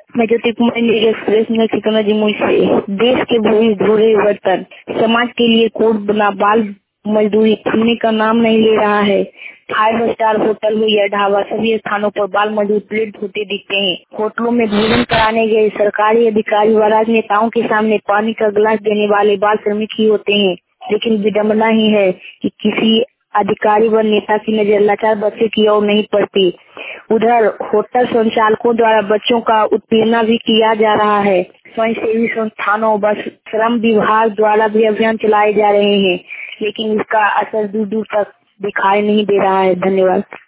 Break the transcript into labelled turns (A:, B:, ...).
A: मैं ज्योति कुमारी news express में सिकंदर जमुई से। देश के भविष्य धोरे बर्तन, समाज के लिए कोड बना बाल मजदूरी थमने का नाम नहीं ले रहा है। 5 स्टार होटल हो या ढाबा, सभी स्थानों पर बाल मजदूर प्लेट धोते दिखते हैं। होटलों में भोजन कराने गए सरकारी अधिकारी व राजनेताओं के सामने पानी का गिलास देने वाले बाल श्रमिक ही होते हैं। लेकिन विडम्बना ही है कि किसी अधिकारी व नेता की नजर लाचार बच्चे की ओर नहीं पड़ती। उधर होटल संचालकों द्वारा बच्चों का उत्पीड़न भी किया जा रहा है। स्वयं सेवी संस्थानों व श्रम विभाग द्वारा भी अभियान चलाए जा रहे हैं, लेकिन इसका असर दूर दूर तक दिखाई नहीं दे रहा है। धन्यवाद।